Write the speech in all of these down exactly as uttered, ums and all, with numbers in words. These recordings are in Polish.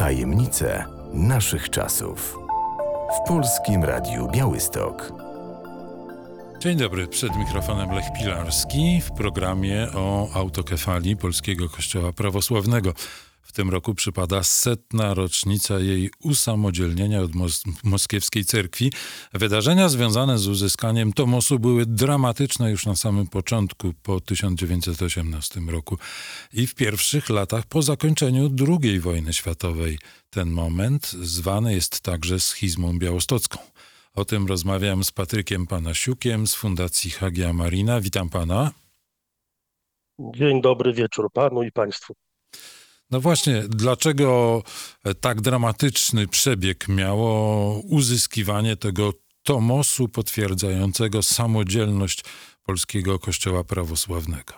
Tajemnice naszych czasów. W Polskim Radiu Białystok. Dzień dobry, przed mikrofonem Lech Pilarski w programie o autokefalii Polskiego Kościoła Prawosławnego. W tym roku przypada setna rocznica jej usamodzielnienia od mos- moskiewskiej cerkwi. Wydarzenia związane z uzyskaniem Tomosu były dramatyczne już na samym początku, po tysiąc dziewięćset osiemnastym roku i w pierwszych latach po zakończeniu drugiej wojny światowej. Ten moment zwany jest także schizmą białostocką. O tym rozmawiam z Patrykiem Panasiukiem z Fundacji Hagia Marina. Witam pana. Dzień dobry wieczór panu i państwu. No właśnie, dlaczego tak dramatyczny przebieg miało uzyskiwanie tego Tomosu potwierdzającego samodzielność Polskiego Kościoła Prawosławnego?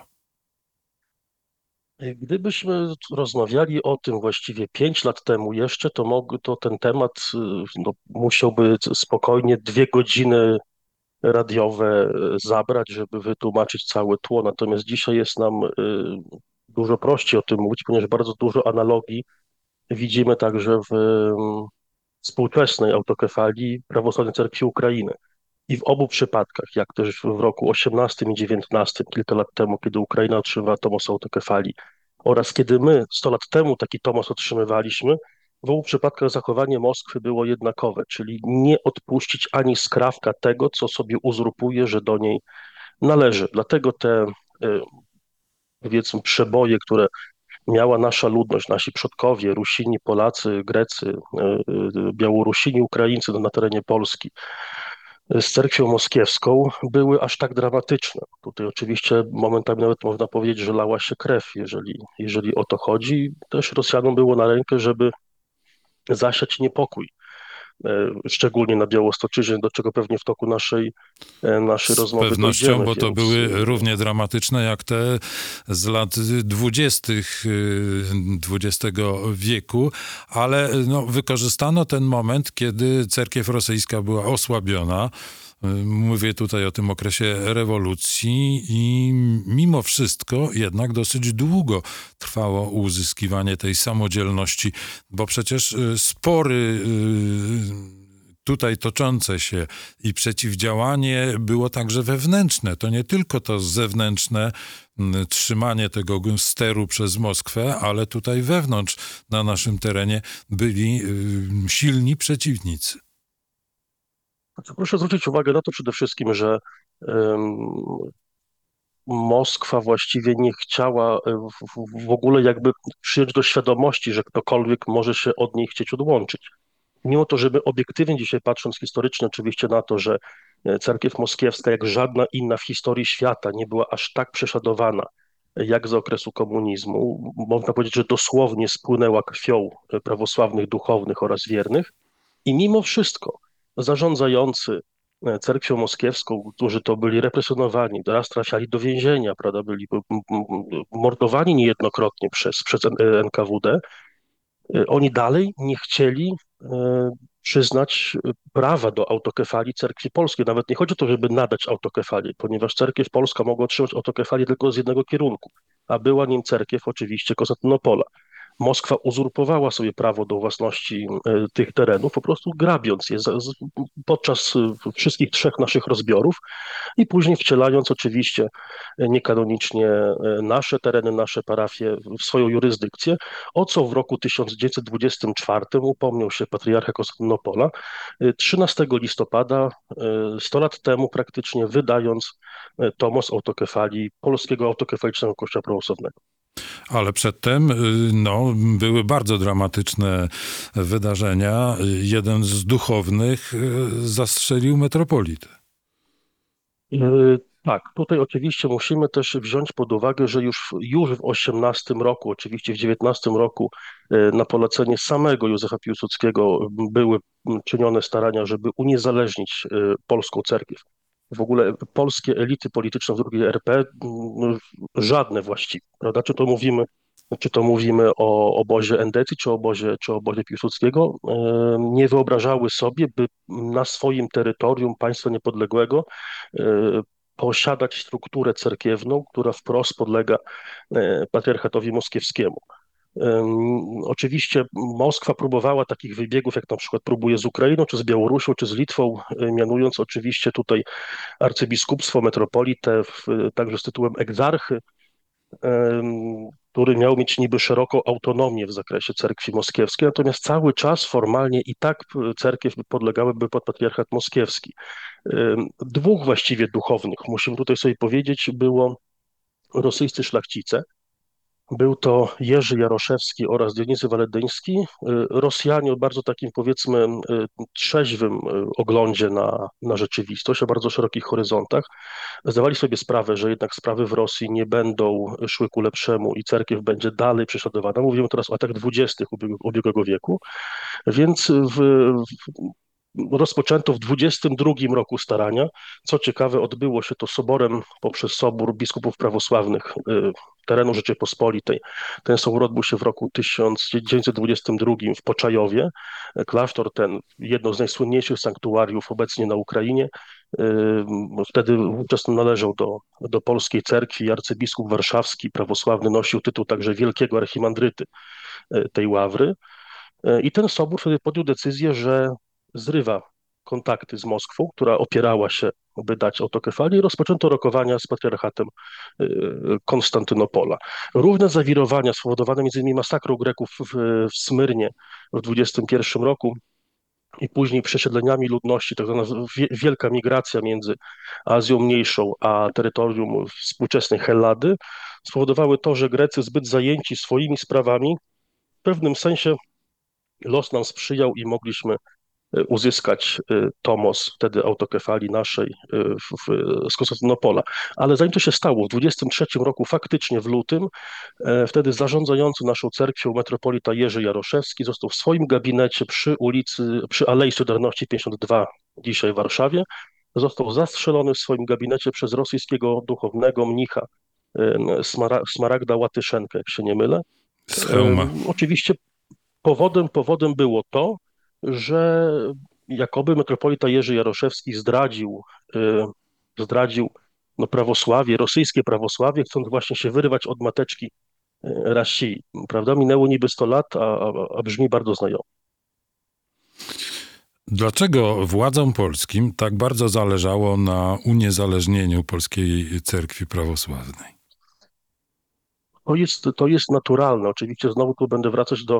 Gdybyśmy rozmawiali o tym właściwie pięć lat temu jeszcze, to, mógł, to ten temat no, musiałby spokojnie dwie godziny radiowe zabrać, żeby wytłumaczyć całe tło. Natomiast dzisiaj jest nam y, dużo prościej o tym mówić, ponieważ bardzo dużo analogii widzimy także w y, współczesnej autokefalii Prawosławnej Cerkwi Ukrainy. I w obu przypadkach, jak też w roku osiemnastym i dziewiętnastym, kilka lat temu, kiedy Ukraina otrzymywała Tomos autokefalii, oraz kiedy my sto lat temu taki Tomos otrzymywaliśmy, w obu przypadkach zachowanie Moskwy było jednakowe, czyli nie odpuścić ani skrawka tego, co sobie uzurpuje, że do niej należy. Dlatego te, y, powiedzmy, przeboje, które miała nasza ludność, nasi przodkowie, Rusini, Polacy, Grecy, y, y, Białorusini, Ukraińcy na terenie Polski, z cerkwią moskiewską były aż tak dramatyczne. Tutaj oczywiście momentami nawet można powiedzieć, że lała się krew, jeżeli, jeżeli o to chodzi. Też Rosjanom było na rękę, żeby zasiać niepokój, e, szczególnie na Białostoczyźnie, do czego pewnie w toku naszej, e, naszej Z rozmowy pewnością, dojdziemy. bo to więc... były równie dramatyczne jak te z lat dwudziestych dwudziestego wieku, ale no, wykorzystano ten moment, kiedy cerkiew rosyjska była osłabiona. Mówię tutaj o tym okresie rewolucji i mimo wszystko jednak dosyć długo trwało uzyskiwanie tej samodzielności, bo przecież spory tutaj toczące się i przeciwdziałanie było także wewnętrzne. To nie tylko to zewnętrzne trzymanie tego steru przez Moskwę, ale tutaj wewnątrz na naszym terenie byli silni przeciwnicy. Proszę zwrócić uwagę na to przede wszystkim, że um, Moskwa właściwie nie chciała w, w ogóle jakby przyjąć do świadomości, że ktokolwiek może się od niej chcieć odłączyć. Mimo to, żeby obiektywnie dzisiaj patrząc historycznie oczywiście na to, że cerkiew moskiewska jak żadna inna w historii świata nie była aż tak prześladowana jak za okresu komunizmu, można powiedzieć, że dosłownie spłynęła krwią prawosławnych duchownych oraz wiernych i mimo wszystko zarządzający cerkwią moskiewską, którzy to byli represjonowani, raz trafiali do więzienia, prawda, byli mordowani niejednokrotnie przez, przez N K W D, oni dalej nie chcieli przyznać prawa do autokefalii cerkwi polskiej. Nawet nie chodzi o to, żeby nadać autokefalię, ponieważ cerkiew polska mogła otrzymać autokefalię tylko z jednego kierunku, a była nim cerkiew oczywiście Konstantynopola. Moskwa uzurpowała sobie prawo do własności tych terenów, po prostu grabiąc je podczas wszystkich trzech naszych rozbiorów i później wcielając oczywiście niekanonicznie nasze tereny, nasze parafie w swoją jurysdykcję, o co w roku tysiąc dziewięćset dwudziestym czwartym upomniał się patriarcha Konstantynopola trzynastego listopada, sto lat temu praktycznie, wydając Tomos autokefalii Polskiego Autokefalicznego Kościoła Prawosławnego. Ale przedtem no, były bardzo dramatyczne wydarzenia. Jeden z duchownych zastrzelił metropolitę. Tak, tutaj oczywiście musimy też wziąć pod uwagę, że już, już w osiemnastym roku, oczywiście w dziewiętnastym roku na polecenie samego Józefa Piłsudskiego były czynione starania, żeby uniezależnić polską cerkiew. W ogóle polskie elity polityczne w drugiej R P, żadne właściwie, prawda? Czy to mówimy, czy to mówimy o obozie endecji, czy o obozie, czy o obozie Piłsudskiego, nie wyobrażały sobie, by na swoim terytorium państwa niepodległego posiadać strukturę cerkiewną, która wprost podlega patriarchatowi moskiewskiemu. Oczywiście Moskwa próbowała takich wybiegów, jak na przykład próbuje z Ukrainą, czy z Białorusią, czy z Litwą, mianując oczywiście tutaj arcybiskupstwo, metropolitę, w, także z tytułem egzarchy, który miał mieć niby szeroką autonomię w zakresie cerkwi moskiewskiej, natomiast cały czas formalnie i tak cerkiew podlegałyby pod patriarchat moskiewski. Dwóch właściwie duchownych, musimy tutaj sobie powiedzieć, było rosyjscy szlachcice. Był to Jerzy Jaroszewski oraz Dionizy Waledyński, Rosjanie o bardzo takim, powiedzmy, trzeźwym oglądzie na, na rzeczywistość, o bardzo szerokich horyzontach. Zdawali sobie sprawę, że jednak sprawy w Rosji nie będą szły ku lepszemu i cerkiew będzie dalej prześladowana. Mówimy teraz o latach dwudziestych ubiegłego wieku, więc w, w rozpoczęto w dwudziestym drugim roku starania. Co ciekawe, odbyło się to soborem poprzez Sobór Biskupów Prawosławnych y, terenu Rzeczypospolitej. Ten sobór odbył się w roku tysiąc dziewięćset dwudziestym drugim w Poczajowie. Klasztor ten, jedno z najsłynniejszych sanktuariów obecnie na Ukrainie, y, wtedy wówczas należał do, do polskiej cerkwi. Arcybiskup warszawski prawosławny nosił tytuł także wielkiego archimandryty y, tej ławry. I ten sobór wtedy podjął decyzję, że zrywa kontakty z Moskwą, która opierała się, by dać autokefalię, i rozpoczęto rokowania z patriarchatem Konstantynopola. Równe zawirowania spowodowane między innymi masakrą Greków w, w Smyrnie w dwudziestym pierwszym roku i później przesiedleniami ludności, tak zwana wielka migracja między Azją Mniejszą a terytorium współczesnej Hellady, spowodowały to, że Grecy zbyt zajęci swoimi sprawami w pewnym sensie los nam sprzyjał i mogliśmy uzyskać tomos wtedy autokefalii naszej w, w, z Konstantynopola. Ale zanim to się stało, w dwudziestym trzecim roku, faktycznie w lutym, wtedy zarządzający naszą cerkwią metropolita Jerzy Jaroszewski został w swoim gabinecie przy ulicy, przy Alei Solidarności pięćdziesiąt dwa, dzisiaj w Warszawie, został zastrzelony w swoim gabinecie przez rosyjskiego duchownego mnicha Smara, Smaragda Łatyszenkę, jak się nie mylę. Z hełma. Oczywiście powodem, powodem było to, że jakoby metropolita Jerzy Jaroszewski zdradził, zdradził no, prawosławie, rosyjskie prawosławie, chcąc właśnie się wyrwać od mateczki Rasii. Prawda? Minęło niby sto lat, a, a, a brzmi bardzo znajomo. Dlaczego władzom polskim tak bardzo zależało na uniezależnieniu polskiej cerkwi prawosławnej? To jest, to jest naturalne. Oczywiście znowu tu będę wracać do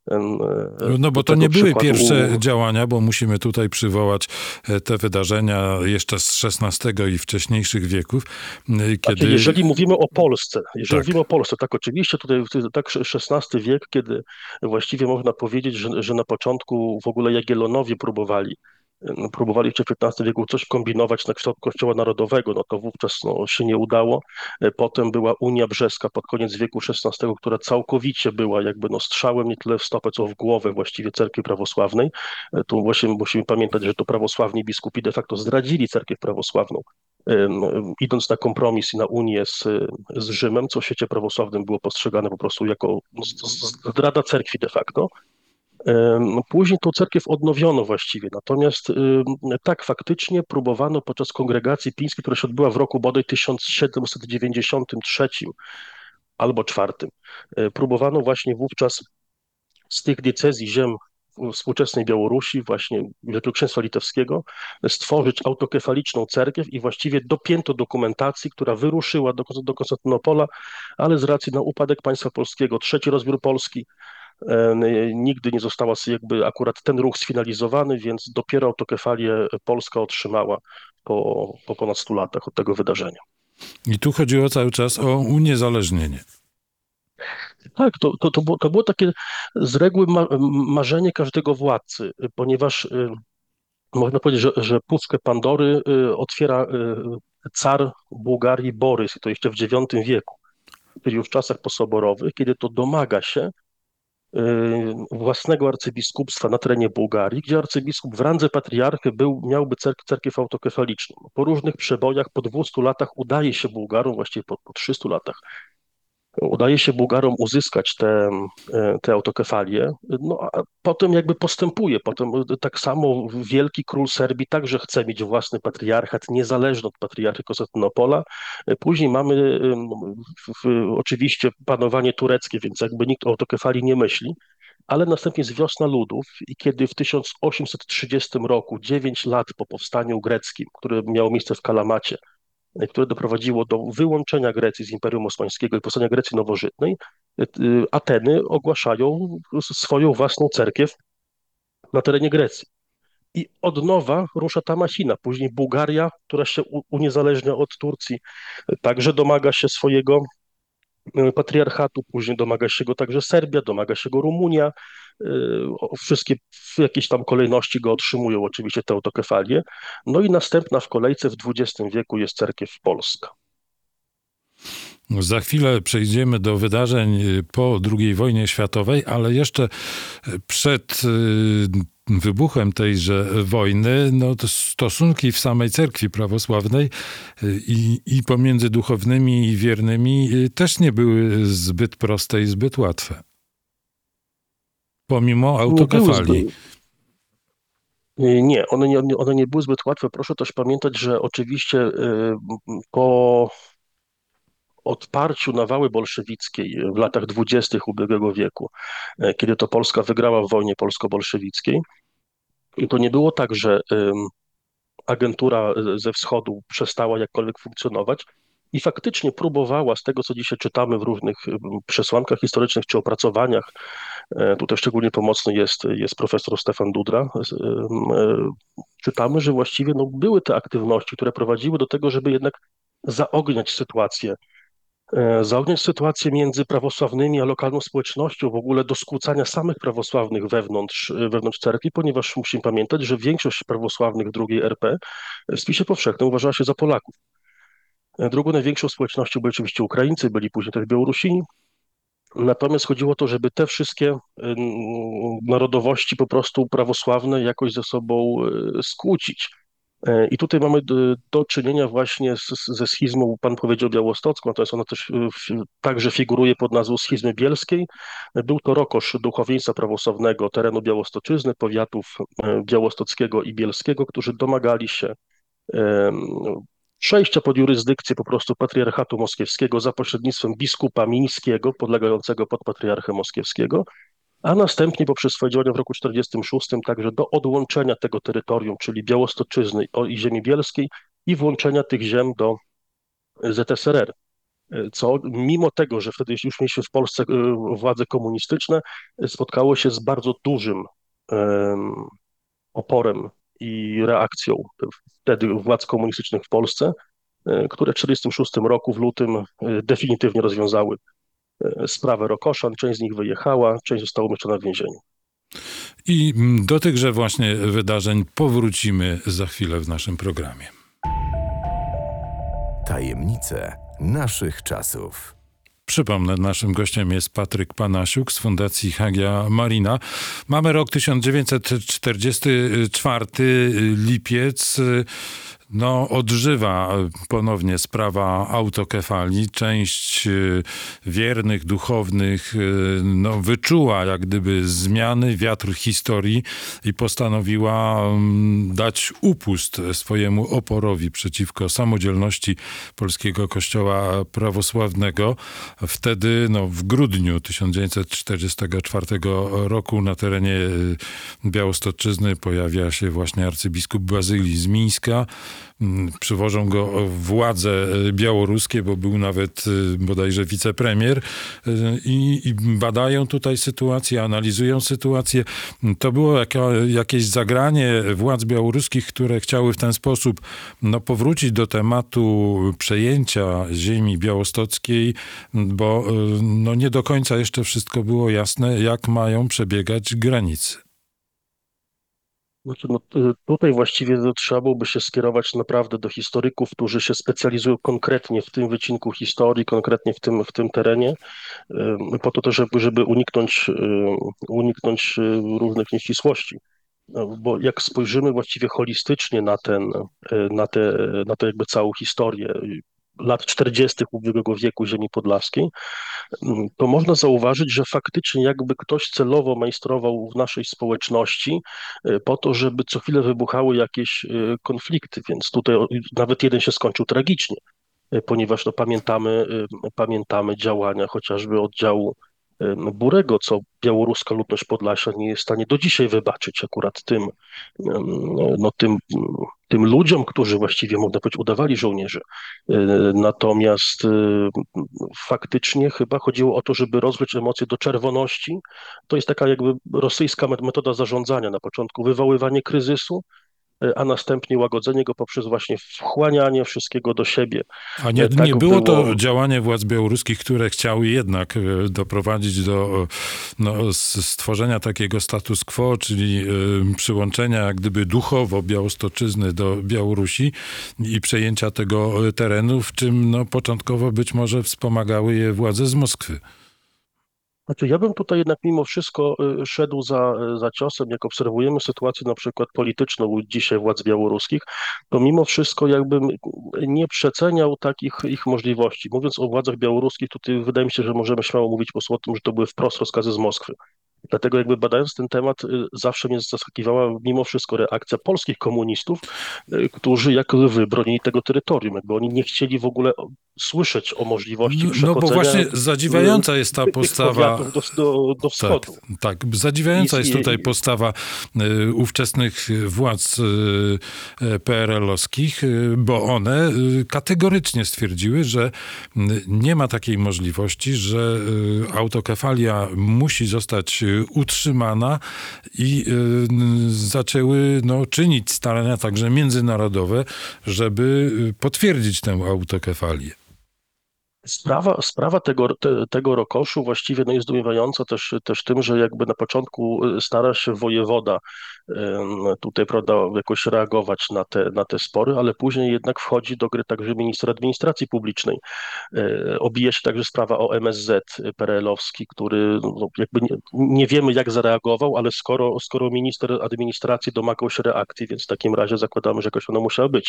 No bo do to nie były przykładu. pierwsze działania, bo musimy tutaj przywołać te wydarzenia jeszcze z szesnastego i wcześniejszych wieków, kiedy... Znaczy, jeżeli mówimy o Polsce, jeżeli Tak. mówimy o Polsce, tak oczywiście tutaj tak szesnasty wiek, kiedy właściwie można powiedzieć, że, że na początku w ogóle Jagiellonowie próbowali próbowali jeszcze w piętnastym wieku coś kombinować na kształt Kościoła Narodowego, no to wówczas no, się nie udało. Potem była Unia Brzeska pod koniec wieku szesnastego, która całkowicie była jakby no, strzałem nie tyle w stopę, co w głowę właściwie cerkwi prawosławnej. Tu właśnie musimy pamiętać, że to prawosławni biskupi de facto zdradzili cerkiew prawosławną, idąc na kompromis i na unię z, z Rzymem, co w świecie prawosławnym było postrzegane po prostu jako zdrada cerkwi de facto. Później tą cerkiew odnowiono właściwie, natomiast tak faktycznie próbowano podczas kongregacji pińskiej, która się odbyła w roku bodaj tysiąc siedemset dziewięćdziesiątym trzecim albo czwartym, próbowano właśnie wówczas z tych diecezji ziem współczesnej Białorusi, właśnie Wielkoksięstwa Litewskiego, stworzyć autokefaliczną cerkiew i właściwie dopięto dokumentacji, która wyruszyła do, do Konstantynopola, ale z racji na upadek państwa polskiego, trzeci rozbiór Polski, nigdy nie została jakby akurat ten ruch sfinalizowany, więc dopiero autokefalię Polska otrzymała po, po ponad stu latach od tego wydarzenia. I tu chodziło cały czas o uniezależnienie. Tak, to, to, to, było, to było takie z reguły ma, marzenie każdego władcy, ponieważ y, można powiedzieć, że, że puszkę Pandory y, otwiera y, car Bułgarii Borys, i to jeszcze w dziewiątym wieku, czyli już w czasach posoborowych, kiedy to domaga się własnego arcybiskupstwa na terenie Bułgarii, gdzie arcybiskup w randze patriarchy był, miałby cerk, cerkiew autokefaliczną. Po różnych przebojach, po dwustu latach udaje się Bułgarom, właściwie po, po trzystu latach, Udaje się Bułgarom uzyskać te, te autokefalie, no a potem jakby postępuje. Potem tak samo wielki król Serbii także chce mieć własny patriarchat, niezależny od patriarchy Konstantynopola. Później mamy w, w, oczywiście panowanie tureckie, więc jakby nikt o autokefalii nie myśli, ale następnie jest wiosna ludów i kiedy w tysiąc osiemset trzydziestym roku, dziewięć lat po powstaniu greckim, które miało miejsce w Kalamacie, które doprowadziło do wyłączenia Grecji z Imperium Osmańskiego i powstania Grecji nowożytnej, Ateny ogłaszają swoją własną cerkiew na terenie Grecji. I od nowa rusza ta machina. Później Bułgaria, która się uniezależnia od Turcji, także domaga się swojego patriarchatu, później domaga się go także Serbia, domaga się go Rumunia. Wszystkie w jakiejś tam kolejności go otrzymują oczywiście te autokefalie. No i następna w kolejce w dwudziestym wieku jest cerkiew polska. Za chwilę przejdziemy do wydarzeń po drugiej wojnie światowej, ale jeszcze przed wybuchem tejże wojny, no to stosunki w samej cerkwi prawosławnej i, i pomiędzy duchownymi i wiernymi też nie były zbyt proste i zbyt łatwe. Pomimo autokefalii. Nie, one nie, one nie były zbyt łatwe. Proszę też pamiętać, że oczywiście po odparciu nawały bolszewickiej w latach dwudziestych ubiegłego wieku, kiedy to Polska wygrała w wojnie polsko-bolszewickiej, to nie było tak, że agentura ze wschodu przestała jakkolwiek funkcjonować i faktycznie próbowała, z tego co dzisiaj czytamy w różnych przesłankach historycznych czy opracowaniach, tutaj szczególnie pomocny jest, jest profesor Stefan Dudra, czytamy, że właściwie no, były te aktywności, które prowadziły do tego, żeby jednak zaogniać sytuację zaogniać sytuację między prawosławnymi a lokalną społecznością, w ogóle do skłócania samych prawosławnych wewnątrz, wewnątrz cerkwi, ponieważ musimy pamiętać, że większość prawosławnych w drugiej R P w spisie powszechnym uważała się za Polaków. Drugą największą społecznością byli oczywiście Ukraińcy, byli później też Białorusini, natomiast chodziło o to, żeby te wszystkie narodowości po prostu prawosławne jakoś ze sobą skłócić. I tutaj mamy do, do czynienia właśnie z, ze schizmą, pan powiedział białostocką, natomiast ona też w, także figuruje pod nazwą schizmy bielskiej. Był to rokosz duchowieństwa prawosławnego terenu Białostoczyzny, powiatów białostockiego i bielskiego, którzy domagali się um, przejścia pod jurysdykcję po prostu patriarchatu moskiewskiego za pośrednictwem biskupa mińskiego, podlegającego pod patriarchę moskiewskiego, a następnie poprzez swoje działania w roku tysiąc dziewięćset czterdziestym szóstym także do odłączenia tego terytorium, czyli Białostoczyzny i ziemi bielskiej i włączenia tych ziem do Z S R R. Co mimo tego, że wtedy już mieliśmy w Polsce władze komunistyczne, spotkało się z bardzo dużym um, oporem i reakcją wtedy władz komunistycznych w Polsce, które w tysiąc dziewięćset czterdziestym szóstym roku w lutym definitywnie rozwiązały sprawę Rokoszan. Część z nich wyjechała, część została umieszczona w więzieniu. I do tychże właśnie wydarzeń powrócimy za chwilę w naszym programie. Tajemnice naszych czasów. Przypomnę, naszym gościem jest Patryk Panasiuk z Fundacji Hagia Marina. Mamy rok tysiąc dziewięćset czterdziesty czwarty, lipiec. No, odżywa ponownie sprawa autokefalii. Część wiernych, duchownych no, wyczuła jak gdyby zmiany, wiatr historii i postanowiła dać upust swojemu oporowi przeciwko samodzielności polskiego kościoła prawosławnego. Wtedy, no, w grudniu tysiąc dziewięćset czterdziestego czwartego roku na terenie Białostoczyzny pojawia się właśnie arcybiskup Bazylii z Mińska. Przywożą go władze białoruskie, bo był nawet bodajże wicepremier i, i badają tutaj sytuację, analizują sytuację. To było jaka, jakieś zagranie władz białoruskich, które chciały w ten sposób no, powrócić do tematu przejęcia ziemi białostockiej, bo no, nie do końca jeszcze wszystko było jasne, jak mają przebiegać granice. Znaczy, no, tutaj właściwie trzeba byłoby się skierować naprawdę do historyków, którzy się specjalizują konkretnie w tym wycinku historii, konkretnie w tym, w tym terenie, po to też, żeby, żeby uniknąć, uniknąć różnych nieścisłości. Bo jak spojrzymy właściwie holistycznie na ten, na te, na tę jakby całą historię, lat czterdziestych ubiegłego wieku ziemi podlaskiej, to można zauważyć, że faktycznie jakby ktoś celowo majstrował w naszej społeczności e, po to, żeby co chwilę wybuchały jakieś e, konflikty, więc tutaj o- nawet jeden się skończył tragicznie, e, ponieważ no, pamiętamy, e, pamiętamy działania chociażby oddziału e, Burego, co białoruska ludność Podlasia nie jest w stanie do dzisiaj wybaczyć akurat tym, em, no, tym, tym ludziom, którzy właściwie, można powiedzieć, udawali żołnierzy. E, Natomiast e, faktycznie chyba chodziło o to, żeby rozgrzeć emocje do czerwoności. To jest taka jakby rosyjska met- metoda zarządzania. Na początku wywoływanie kryzysu, e, a następnie łagodzenie go poprzez właśnie wchłanianie wszystkiego do siebie. A nie, E, nie Tak było było. to działanie władz białoruskich, które chciały jednak e, doprowadzić do e, no, s- stworzenia takiego status quo, czyli e, przyłączenia jak gdyby duchowo Białostoczyzny do Białorusi i przejęcia tego e, terenu, w czym no, początkowo być może wspomagały je władze z Moskwy. Znaczy, ja bym tutaj jednak mimo wszystko y, szedł za, y, za ciosem, jak obserwujemy sytuację na przykład polityczną u dzisiaj władz białoruskich, to mimo wszystko jakbym nie przeceniał takich ich możliwości. Mówiąc o władzach białoruskich, tutaj wydaje mi się, że możemy śmiało mówić po prostu o tym, że to były wprost rozkazy z Moskwy. Dlatego jakby badając ten temat, y, zawsze mnie zaskakiwała mimo wszystko reakcja polskich komunistów, y, którzy jak lwy bronili tego terytorium. Jakby oni nie chcieli w ogóle o- słyszeć o możliwości No, no bo przechodzenia właśnie y, zadziwiająca jest ta tych postawa. powiatów do, do, do Tak, wschodu. tak. Zadziwiająca I, jest tutaj i, postawa y, ówczesnych władz y, y, P R L-owskich, y, bo one y, kategorycznie stwierdziły, że y, nie ma takiej możliwości, że y, autokefalia musi zostać y, utrzymana i y, zaczęły no, czynić starania także międzynarodowe, żeby y, potwierdzić tę autokefalię. Sprawa, sprawa tego, te, tego rokoszu właściwie no jest zdumiewająca też, też tym, że jakby na początku y, stara się wojewoda em, tutaj, prawda, jakoś reagować na te, na te spory, ale później jednak wchodzi do gry także minister administracji publicznej. E, Obija się także sprawa o M S Z P R L-owski, który no, jakby nie, nie wiemy jak zareagował, ale skoro, skoro minister administracji domagał się reakcji, więc w takim razie zakładamy, że jakoś ona musiała być.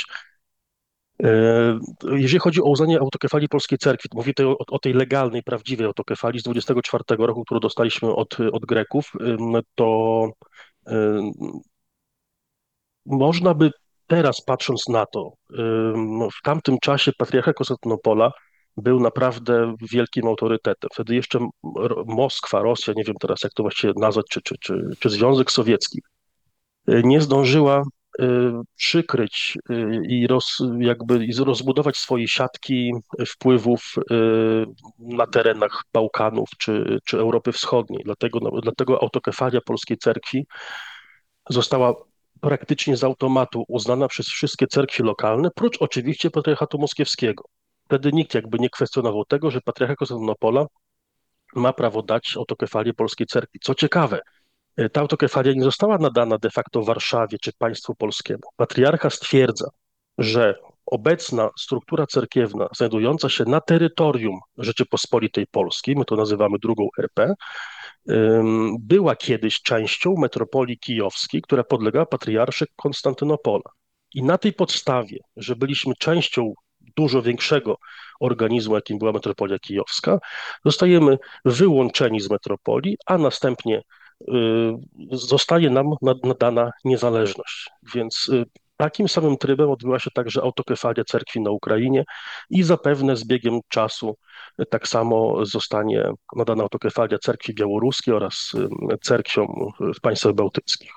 E, Jeżeli chodzi o uznanie autokefalii polskiej cerkwi, to mówię tutaj o, o tej legalnej, prawdziwej autokefalii z dwudziestego czwartego roku, którą dostaliśmy od, od Greków, ym, to ym, można by teraz, patrząc na to, ym, w tamtym czasie patriarcha Konstantynopola był naprawdę wielkim autorytetem. Wtedy jeszcze M- Ro- Moskwa, Rosja, nie wiem teraz jak to właściwie nazwać, czy, czy, czy, czy Związek Sowiecki, y, nie zdążyła y, przykryć y, i roz, jakby i rozbudować swojej siatki wpływów y, na terenach Bałkanów czy, czy Europy Wschodniej. Dlatego, no, dlatego autokefalia polskiej cerkwi została praktycznie z automatu uznana przez wszystkie cerkwie lokalne, prócz oczywiście patriarchatu moskiewskiego. Wtedy nikt jakby nie kwestionował tego, że patriarcha Konstantynopola ma prawo dać autokefalię polskiej cerkwi. Co ciekawe, E, ta autokefalia nie została nadana de facto Warszawie czy państwu polskiemu. Patriarcha stwierdza, że obecna struktura cerkiewna znajdująca się na terytorium Rzeczypospolitej Polskiej, my to nazywamy drugą R P, ym, była kiedyś częścią metropolii kijowskiej, która podlegała patriarsze Konstantynopola. I na tej podstawie, że byliśmy częścią dużo większego organizmu, jakim była metropolia kijowska, zostajemy wyłączeni z metropolii, a następnie y, zostaje nam nad- nadana niezależność. Więc y, takim samym trybem odbyła się także autokefalia cerkwi na Ukrainie i zapewne z biegiem czasu y, tak samo zostanie nadana autokefalia cerkwi białoruskiej oraz y, cerkwiom w państwach bałtyckich.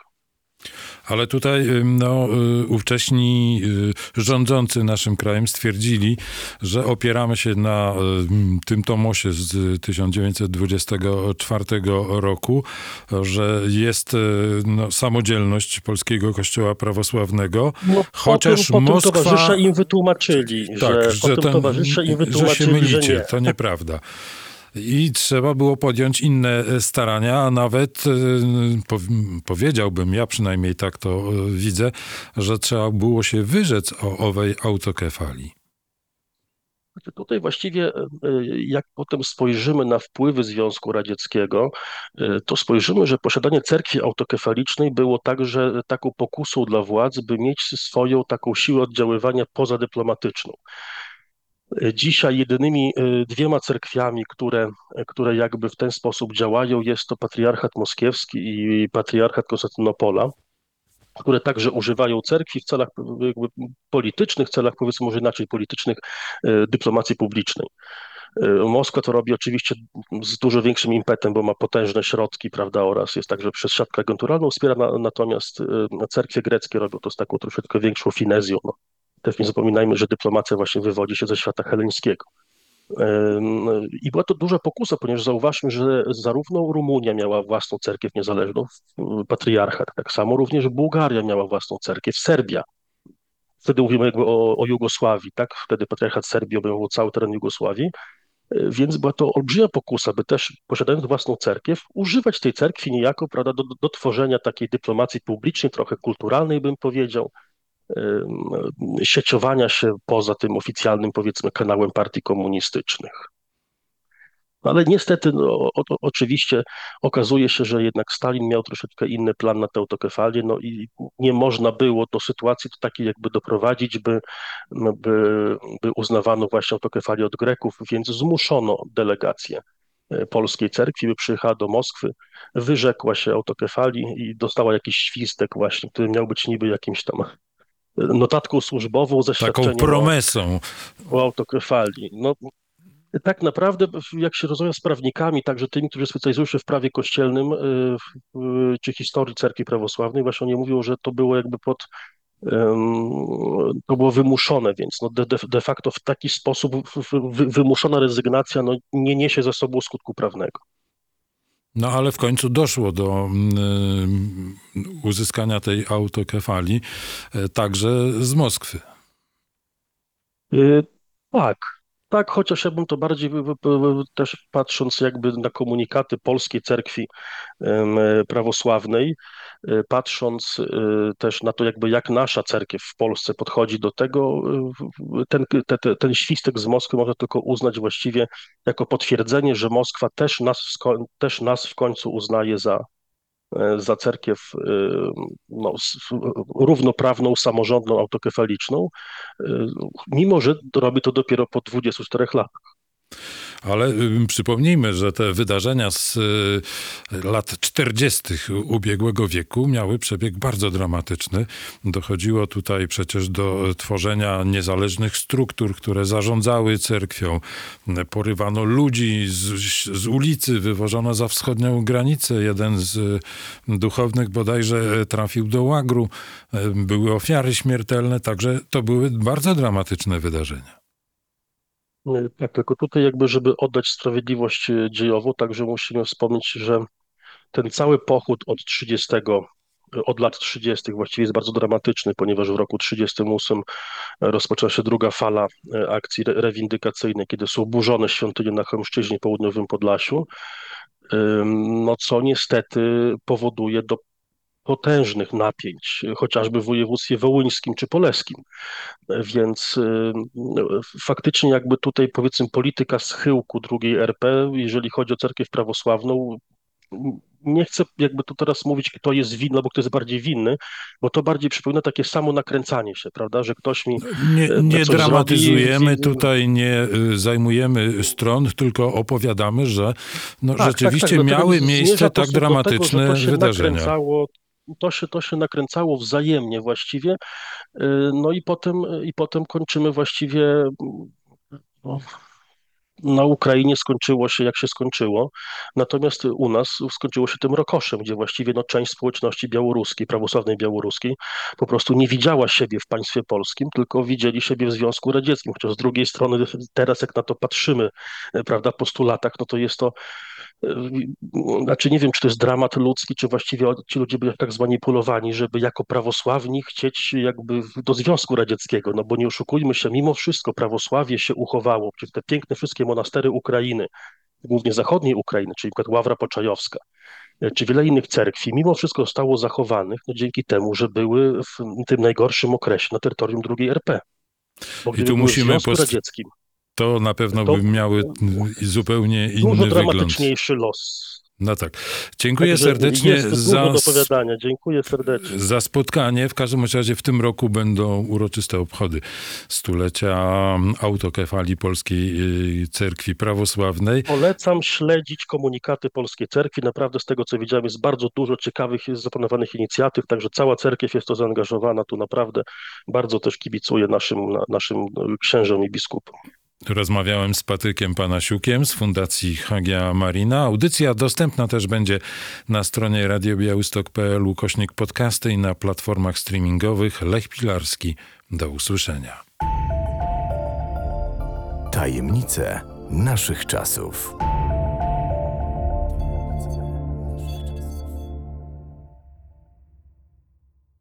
Ale tutaj ym, no, y, ówcześni y, rządzący naszym krajem stwierdzili, że opieramy się na y, tym Tomosie z tysiąc dziewięćset dwudziestego czwartego roku, że jest y, no, samodzielność polskiego kościoła prawosławnego, No, chociaż potem, potem Moskwa... towarzysze im wytłumaczyli, Tak, że, że, potem ten, towarzysze im że się wytłumaczyli, że mylicie, nie. to nieprawda. I trzeba było podjąć inne e, starania, a nawet e, po, powiedziałbym, ja przynajmniej tak to e, widzę, że trzeba było się wyrzec o owej autokefalii. Znaczy, tutaj właściwie, e, jak potem spojrzymy na wpływy Związku Radzieckiego, e, to spojrzymy, że posiadanie cerkwi autokefalicznej było także taką pokusą dla władz, by mieć swoją taką siłę oddziaływania pozadyplomatyczną. Dzisiaj jedynymi dwiema cerkwiami, które, które jakby w ten sposób działają, jest to Patriarchat Moskiewski i Patriarchat Konstantynopola, które także używają cerkwi w celach jakby politycznych, celach powiedzmy może inaczej politycznych, dyplomacji publicznej. Moskwa to robi oczywiście z dużo większym impetem, bo ma potężne środki, prawda, oraz jest także przez siatkę agenturalną wspiera, na, natomiast cerkwie greckie robią to z taką troszeczkę większą finezją. No. Też nie zapominajmy, że dyplomacja właśnie wywodzi się ze świata heleńskiego. I była to duża pokusa, ponieważ zauważmy, że zarówno Rumunia miała własną cerkiew niezależną, patriarchat, tak samo również Bułgaria miała własną cerkiew, Serbia. Wtedy mówimy jakby o, o Jugosławii, tak? Wtedy patriarchat Serbii obejmował cały teren Jugosławii, więc była to olbrzymia pokusa, by też posiadając własną cerkiew, używać tej cerkwi niejako, prawda, do, do tworzenia takiej dyplomacji publicznej, trochę kulturalnej bym powiedział, sieciowania się poza tym oficjalnym, powiedzmy, kanałem partii komunistycznych. Ale niestety, no, o, o, oczywiście okazuje się, że jednak Stalin miał troszeczkę inny plan na tę autokefalię, no i nie można było do sytuacji takiej jakby doprowadzić, by, no, by, by uznawano właśnie autokefalię od Greków, więc zmuszono delegację polskiej cerkwi, by przyjechała do Moskwy, wyrzekła się autokefalii i dostała jakiś świstek właśnie, który miał być niby jakimś tam notatką służbową, Taką zaświadczeniem promesą. o, o autokefalii. No, tak naprawdę, jak się rozmawia z prawnikami, także tymi, którzy specjalizują się w prawie kościelnym czy historii cerkwi prawosławnej, właśnie oni mówią, że to było jakby pod, to było wymuszone, więc no de, de facto w taki sposób wy, wymuszona rezygnacja no, nie niesie za sobą skutku prawnego. No ale w końcu doszło do y, uzyskania tej autokefalii y, także z Moskwy. Y, tak. Tak, chociaż ja bym to bardziej też patrząc jakby na komunikaty polskiej cerkwi prawosławnej, patrząc też na to jakby jak nasza cerkiew w Polsce podchodzi do tego, ten, te, ten świstek z Moskwy można tylko uznać właściwie jako potwierdzenie, że Moskwa też nas, też nas w końcu uznaje za, za cerkiew no, równoprawną, samorządną, autokefaliczną, mimo że robi to dopiero po dwudziestu czterech latach. Ale y, przypomnijmy, że te wydarzenia z y, lat czterdziestych ubiegłego wieku miały przebieg bardzo dramatyczny. Dochodziło tutaj przecież do tworzenia niezależnych struktur, które zarządzały cerkwią. Porywano ludzi z, z ulicy, wywożono za wschodnią granicę. Jeden z y, duchownych bodajże trafił do łagru. Y, były ofiary śmiertelne, także to były bardzo dramatyczne wydarzenia. Tak, tylko tutaj jakby, żeby oddać sprawiedliwość dziejową, także musimy wspomnieć, że ten cały pochód od trzydziestego, od lat trzydziestych właściwie jest bardzo dramatyczny, ponieważ w roku trzydziestym ósmym rozpoczęła się druga fala akcji rewindykacyjnej, kiedy są burzone świątynie na Chełmszczyźnie, południowym Podlasiu, no co niestety powoduje do potężnych napięć, chociażby w województwie wołyńskim czy polskim. Więc y, faktycznie jakby tutaj powiedzmy polityka schyłku drugiej R P, jeżeli chodzi o cerkiew prawosławną, nie chcę jakby tu teraz mówić, kto jest winny, bo kto jest bardziej winny, bo to bardziej przypomina takie samo nakręcanie się, prawda, że ktoś mi Nie, nie coś dramatyzujemy zrobi. tutaj, nie zajmujemy stron, tylko opowiadamy, że no, Tak, rzeczywiście tak, tak, miały miejsce tak do dramatyczne tego, że to się wydarzenia. Nakręcało, to, się, to się nakręcało wzajemnie właściwie, no i potem, i potem kończymy właściwie no, na Ukrainie skończyło się jak się skończyło, natomiast u nas skończyło się tym rokoszem, gdzie właściwie no, część społeczności białoruskiej, prawosławnej białoruskiej po prostu nie widziała siebie w państwie polskim, tylko widzieli siebie w Związku Radzieckim, chociaż z drugiej strony teraz jak na to patrzymy, prawda, po stu latach, no to jest to znaczy nie wiem, czy to jest dramat ludzki, czy właściwie ci ludzie byli tak zmanipulowani, żeby jako prawosławni chcieć jakby do Związku Radzieckiego, no bo nie oszukujmy się, mimo wszystko prawosławie się uchowało, przez te piękne wszystkie monastery Ukrainy, głównie zachodniej Ukrainy, czyli np. Ławra Poczajowska, czy wiele innych cerkwi, mimo wszystko zostało zachowanych, no dzięki temu, że były w tym najgorszym okresie na terytorium drugiej R P. Bo I gdyby tu były w musimy Związku post- Radzieckim, to na pewno to by miały zupełnie dużo inny wygląd. dramatyczniejszy los. No tak. Dziękuję Także serdecznie jest dużo za, do opowiadania. Dziękuję serdecznie. za spotkanie. W każdym razie w tym roku będą uroczyste obchody stulecia autokefalii Polskiej Cerkwi Prawosławnej. Polecam śledzić komunikaty Polskiej Cerkwi. Naprawdę z tego, co widziałem, jest bardzo dużo ciekawych, jest zaplanowanych inicjatyw, także cała cerkiew jest to zaangażowana. Tu naprawdę bardzo też kibicuję naszym, na- naszym księżom i biskupom. Rozmawiałem z Patrykiem Panasiukiem z Fundacji Hagia Marina. Audycja dostępna też będzie na stronie radiobiałystok kropka p l ukośnik podcasty i na platformach streamingowych. Lech Pilarski. Do usłyszenia. Tajemnice naszych czasów.